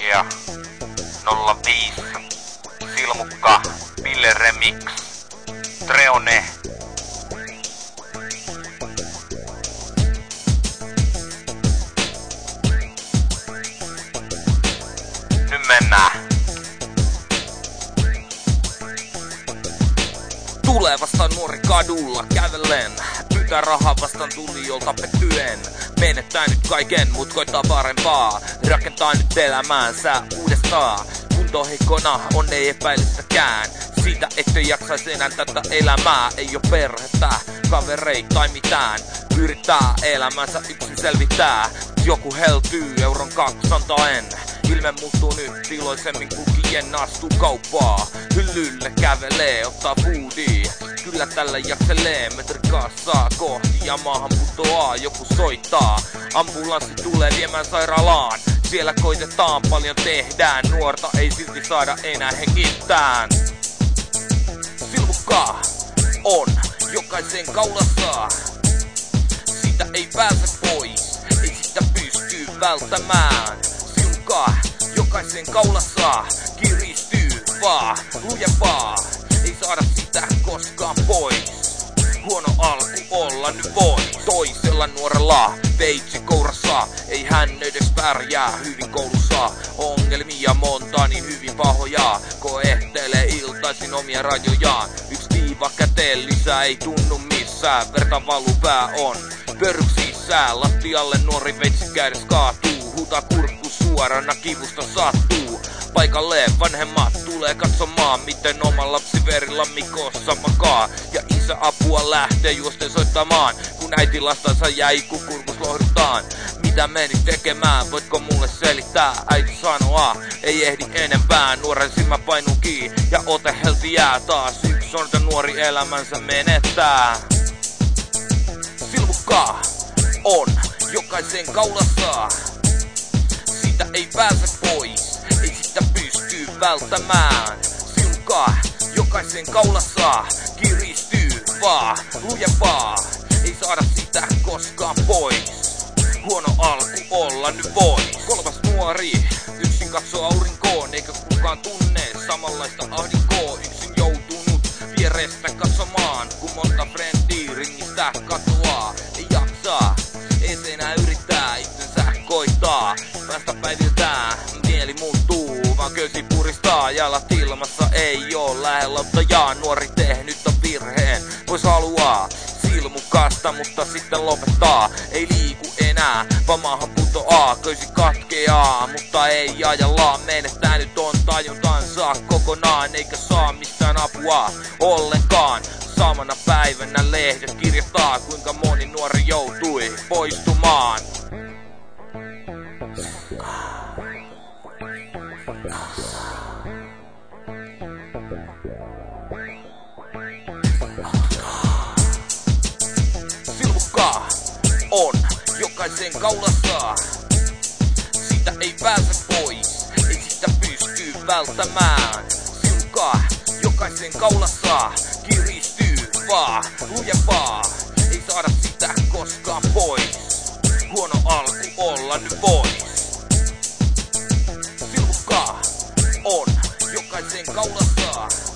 Nostalgia 05 Silmukka Ville Remix Treone. Nyt mennään. Tulee vastaan nuori kadulla kävellen. Pyytää rahaa vastaan tulijoilta pettyen. Menettää nyt kaiken, mut koittaa parempaa. Rakentaa nyt elämäänsä uudestaan. Kunto heikkona on ei epäilystäkään. Siitä ettei jaksais enää tätä elämää. Ei oo perhettä, kavereita tai mitään. Yrittää elämänsä yksin selvittää. Joku heltyy euron kaksi antaen. Ilme muuttuu nyt iloisemmin kukien astuu kauppaa. Hyllylle kävelee, ottaa foodie. Kyllä tällä jakselee, metrikassaa kohti ja maahan putoaa. Joku soittaa, ambulanssi tulee viemään sairaalaan. Siellä koitetaan, paljon tehdään. Nuorta ei silti saada enää hengittään. Silmukka on jokaisen kaulassa. Siitä ei pääse pois, ei sitä pysty välttämään. Silmukka jokaisen kaulassa kiristyy vaan lujempaa. Ei saada sitä koskaan pois. Huono alku olla nyt voi. Toisella nuorella veitsi kourassa. Ei hän edes pärjää hyvin koulussa. Ongelmia monta niin hyvin pahoja. Koehtelee iltaisin omia rajojaan. Yksi viiva käteen lisää ei tunnu missään. Verta valupää on pörryk sisään. Lattialle nuori veitsi käydessä kaatuu. Huutaa kurkku suorana kivusta sattuu. Paikalle vanhemmat tulee katsomaan, miten oma lapsi verilammikossa makaa. Ja isä apua lähtee juosten soittamaan, kun äiti lastansa jäi kukurkus lohduttaan. Mitä meni tekemään, voitko mulle selittää? Äiti sanoa, ei ehdi enempää. Nuoren silmä painuu kiinni ja ote helti jää taas. Yksi sorta nuori elämänsä menettää. Silmukka on jokaisen kaulassa. Siitä ei pääse pois, ei sitä pysty välttämään. Silmukka jokaisen kaulassa kiristyy vaan lujempaa. Ei saada sitä koskaan pois. Huono alku olla nyt voi. Kolmas nuori yksin katsoo aurinkoon, eikä kukaan tunne samanlaista ahdinkoa. Yksin joutunut vierestä katsomaan, kun monta frendiä ringistä katoaa. Ei jaksaa, ei se enää yrittää itsensä koittaa. Päästä päiviltään, mieli muuttuu, vaan köysi puristaa. Jalat ilmassa ei oo lähellä ottajaa. Nuori tehnyt on virheen, pois haluaa silmukasta, mutta sitten lopettaa. Ei liiku enää, vaan maahan putoaa. Köysi katkeaa, mutta ei ajallaan. Menettää nyt on tajuntansa kokonaan, eikä saa mistään apua ollenkaan. Samana päivänä lehdet kirjoittaa, kuinka moni nuori joutui poistumaan. Silmukka on jokaisen kaulassa. Siitä ei pääse pois, ei sitä pysty välttämään. Silmukka jokaisen kaulassa kiristyy vaan lujempaa. Ei saada sitä koskaan pois. Huono alku olla nyt pois. Silmukka on jokaisen kaulassa.